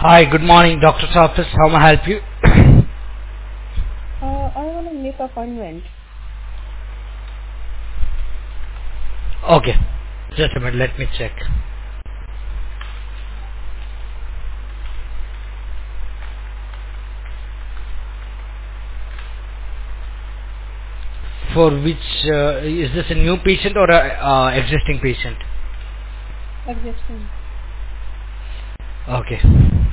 Hi, good morning, doctor's office. How may I help you? I want to make appointment. Okay, just a minute. Let me check. For which is this a new patient or a existing patient? Existing. Okay.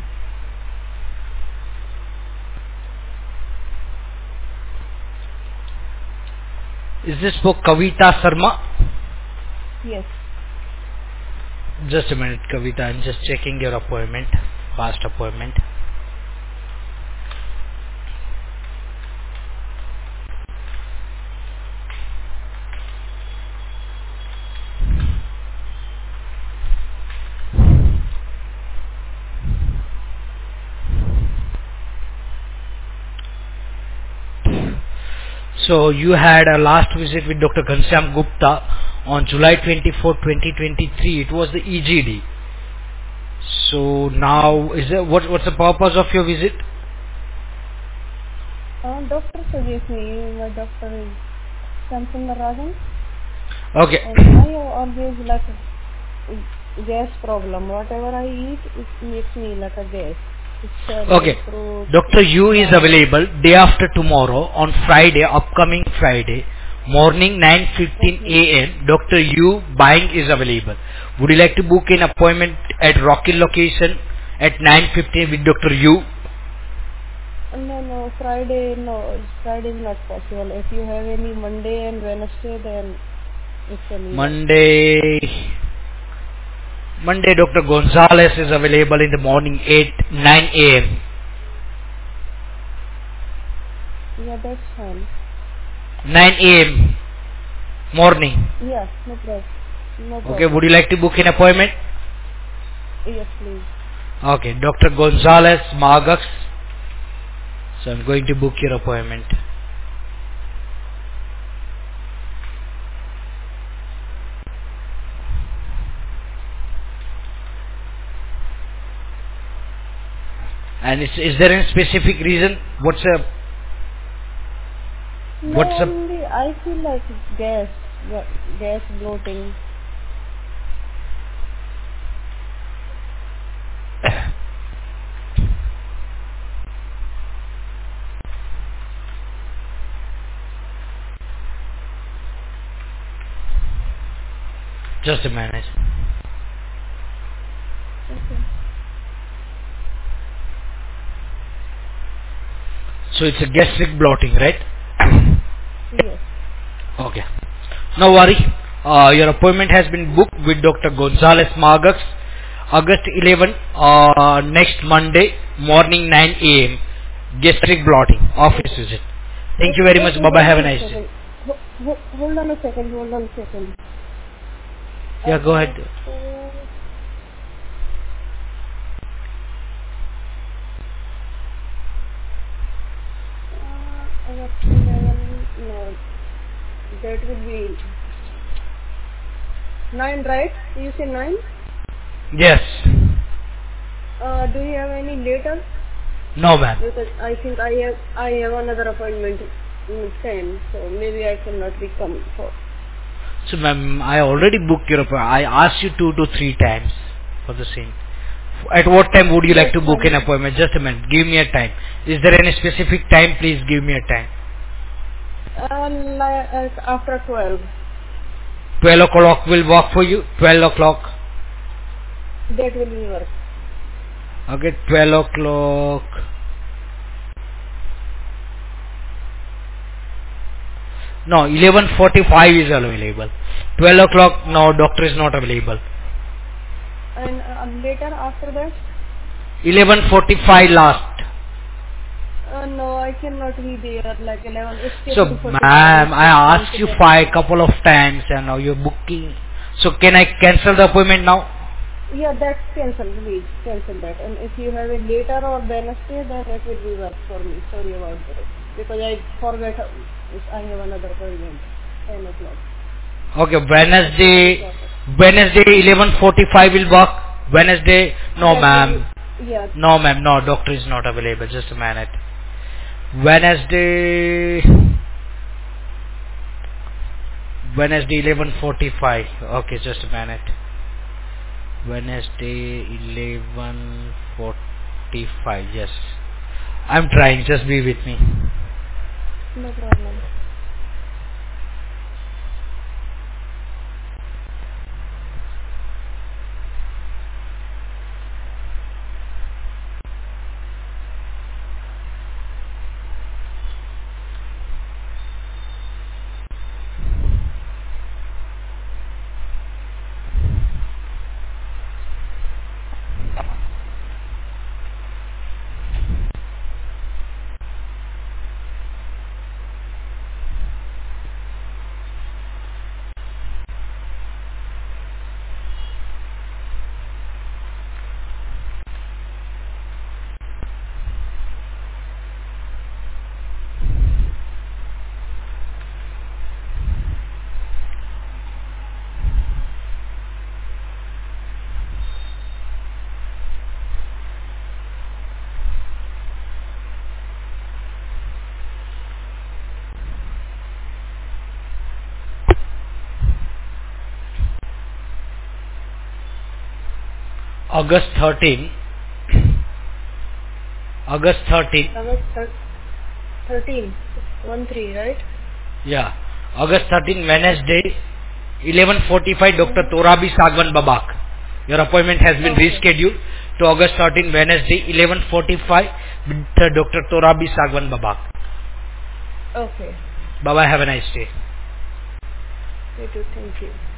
Is this for Kavita Sharma? Yes. Just a minute, Kavita. I'm just checking your appointment, past appointment. So you had a last visit with Dr. Ghanshyam Gupta on July 24, 2023. It was the EGD. So now, what's the purpose of your visit? Doctor suggests me. My doctor is Samson Narayan, Okay. and I always like gas problem. Whatever I eat, it makes me like a gas. It's Okay. fruit, Dr. Yu is flour. available day after tomorrow on Friday, upcoming Friday, morning 9:15 Okay. a.m. Dr. Yu buying is available. Would you like to book an appointment at Rocky location at 9:15 with Dr. Yu? No, Friday, no. Friday is not possible. If you have any Monday and Wednesday, then it can work. Monday Dr. Gonzalez is available in the morning 9 a.m. Yeah, that's fine. 9 a.m. morning. Yeah, no problem. No Okay, would problem. you like to book an appointment? Yes, please. Okay, Dr. Gonzalez Magax. So I'm going to book your appointment. And is there any specific reason? What's No, only I feel like gas bloating. just a minute. Okay. So it's a gastric bloating, right? Yes. Okay. No worry. Your appointment has been booked with Dr. Gonzalez Magax, August 11, next Monday, morning 9 a.m. Gastric blotting, office visit. Thank you very much. Okay, Bye-bye. hold Have a on a nice day. second. Hold on a second. Hold on a second. Yeah, go ahead. August 11, no, that would be 9, right? You say 9? Yes. Do you have any later? No, ma'am. Because I think I have another appointment in 10, so maybe I cannot be coming for. So, ma'am, I already booked your appointment. I asked you 2 to 3 times for the same. At what time would you like That's to book fine. an appointment? Just a minute. Give me a time. Is there any specific time? Please give me a time. Like after 12. 12 o'clock will work for you? 12 o'clock. That will work. Okay, 12 o'clock. No, 11:45 is available. 12 o'clock, no, doctor is not available. And later after that? 11:45 last. No, I cannot be there like 11. It's So, 15:45. ma'am, I asked you couple of times and now you're booking. So, can I cancel the appointment now? Yeah, that's cancel, please. Cancel that. And if you have it later or Wednesday, then it will be work for me. Sorry about that. Because I forgot I have another appointment. 10 o'clock. Okay, Wednesday 11:45 will work. Wednesday, no, That ma'am. Yeah. No, ma'am. No, doctor is not available. Just a minute. Wednesday 11:45. Okay, just a minute. Wednesday 11:45. Yes, I'm trying. Just be with me. No problem. August 13. August 13. August 13. 1-3, right? Yeah. August 13, Wednesday, 11:45, Dr. Torabi Sagwan Babak. Your appointment has been rescheduled to August 13, Wednesday, 11:45 with Dr. Torabi Sagwan Babak. Okay. Bye-bye. Have a nice day. You too. Thank you.